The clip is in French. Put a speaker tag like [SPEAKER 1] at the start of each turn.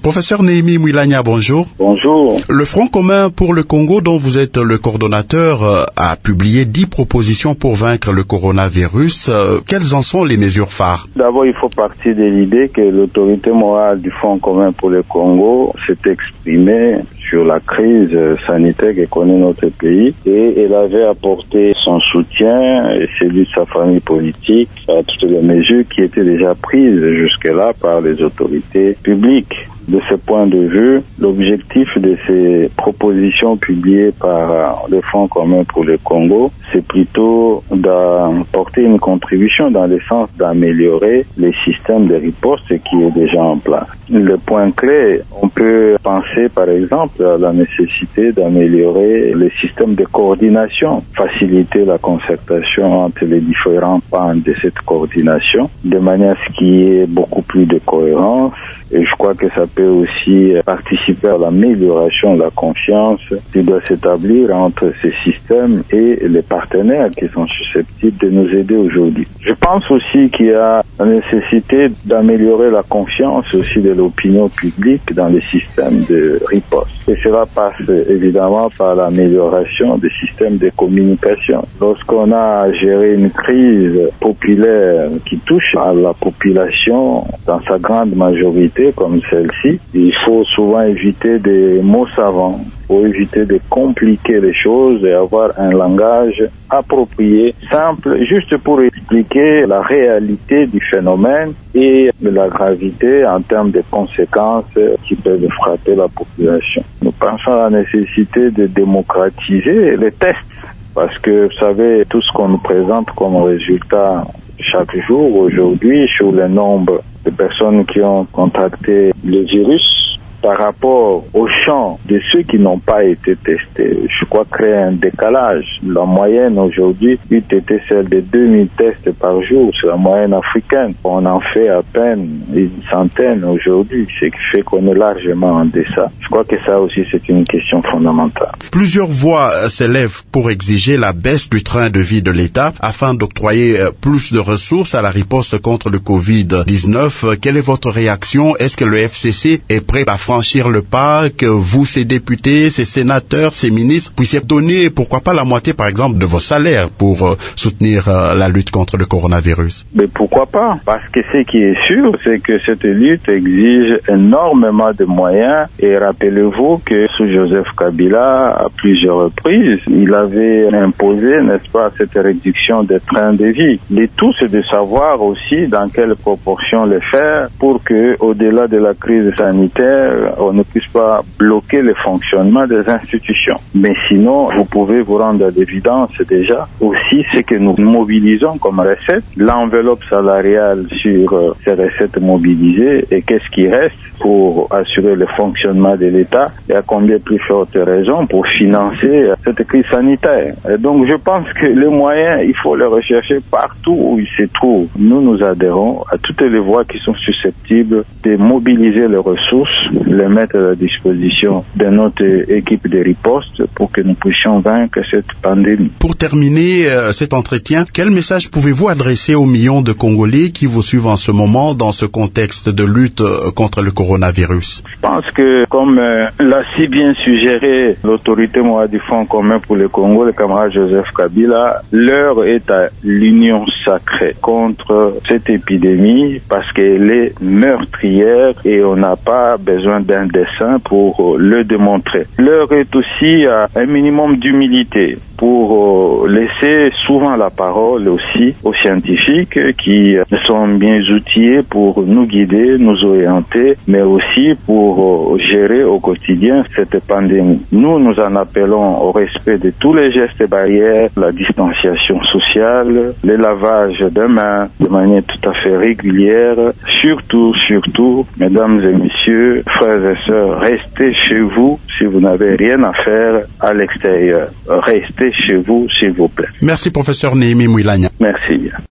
[SPEAKER 1] Professeur Néhémie Mouilagna, bonjour.
[SPEAKER 2] Bonjour.
[SPEAKER 1] Le Front commun pour le Congo, dont vous êtes le coordonnateur, a publié 10 propositions pour vaincre le coronavirus. Quelles en sont les mesures phares?
[SPEAKER 2] D'abord, il faut partir de l'idée que l'autorité morale du Front commun pour le Congo s'est exprimée sur la crise sanitaire que connaît notre pays et elle avait apporté son soutien et celui de sa famille politique à toutes les mesures qui étaient déjà prises jusque-là par les autorités publiques. De ce point de vue, l'objectif de ces propositions publiées par le Front commun pour le Congo, c'est plutôt d'apporter une contribution dans le sens d'améliorer les systèmes de riposte qui est déjà en place. Le point clé, on peut penser par exemple à la nécessité d'améliorer les systèmes de coordination, faciliter la concertation entre les différents pans de cette coordination, de manière à ce qu'il y ait beaucoup plus de cohérence. Et je crois que ça peut aussi participer à l'amélioration de la confiance qui doit s'établir entre ces systèmes et les partenaires qui sont susceptibles de nous aider aujourd'hui. Je pense aussi qu'il y a la nécessité d'améliorer la confiance aussi de l'opinion publique dans les systèmes de riposte. Et cela passe évidemment par l'amélioration des systèmes de communication. Lorsqu'on a géré une crise populaire qui touche à la population dans sa grande majorité, comme celle-ci, il faut souvent éviter des mots savants, il faut éviter de compliquer les choses et avoir un langage approprié, simple, juste pour expliquer la réalité du phénomène et la gravité en termes de conséquences qui peuvent frapper la population. Nous pensons à la nécessité de démocratiser les tests, parce que vous savez, tout ce qu'on nous présente comme résultat chaque jour aujourd'hui sur le nombre de personnes qui ont contracté le virus par rapport au champ de ceux qui n'ont pas été testés. Je crois créer un décalage. La moyenne aujourd'hui eût été celle de 2000 tests par jour. C'est la moyenne africaine. On en fait à peine une centaine aujourd'hui, ce qui fait qu'on est largement en deçà. Je crois que ça aussi c'est une question fondamentale.
[SPEAKER 1] Plusieurs voix s'élèvent pour exiger la baisse du train de vie de l'État afin d'octroyer plus de ressources à la riposte contre le Covid-19. Quelle est votre réaction? Est-ce que le FCC est prêt à franchir le pas, que vous, ces députés, ces sénateurs, ces ministres, puissiez donner, pourquoi pas, la moitié, par exemple, de vos salaires pour soutenir la lutte contre le coronavirus?
[SPEAKER 2] Mais pourquoi pas? Parce que ce qui est sûr, c'est que cette lutte exige énormément de moyens. Et rappelez-vous que sous Joseph Kabila, à plusieurs reprises, il avait imposé, n'est-ce pas, cette réduction des trains de vie. Le tout, c'est de savoir aussi dans quelle proportion le faire pour que, au-delà de la crise sanitaire, on ne puisse pas bloquer le fonctionnement des institutions. Mais sinon, vous pouvez vous rendre à l'évidence déjà aussi ce que nous mobilisons comme recettes, l'enveloppe salariale sur ces recettes mobilisées et qu'est-ce qui reste pour assurer le fonctionnement de l'État et à combien plus forte raison pour financer cette crise sanitaire. Et donc je pense que les moyens, il faut les rechercher partout où ils se trouvent. Nous adhérons à toutes les voies qui sont susceptibles de mobiliser les ressources, les mettre à la disposition de notre équipe de riposte pour que nous puissions vaincre cette pandémie.
[SPEAKER 1] Pour terminer cet entretien, quel message pouvez-vous adresser aux millions de Congolais qui vous suivent en ce moment dans ce contexte de lutte contre le coronavirus?
[SPEAKER 2] Je pense que, comme l'a si bien suggéré l'autorité morale du Front commun pour le Congo, le camarade Joseph Kabila, l'heure est à l'union sacrée contre cette épidémie parce qu'elle est meurtrière et on n'a pas besoin d'un dessin pour le démontrer. L'heure est aussi à un minimum d'humilité pour laisser souvent la parole aussi aux scientifiques qui sont bien outillés pour nous guider, nous orienter, mais aussi pour gérer au quotidien cette pandémie. Nous en appelons au respect de tous les gestes barrières, la distanciation sociale, le lavage de mains de manière tout à fait régulière. Surtout, mesdames et messieurs, frères et sœurs, restez chez vous si vous n'avez rien à faire à l'extérieur. Restez chez vous, s'il vous plaît.
[SPEAKER 1] Merci, professeur Néhémie Mouilagna.
[SPEAKER 2] Merci bien.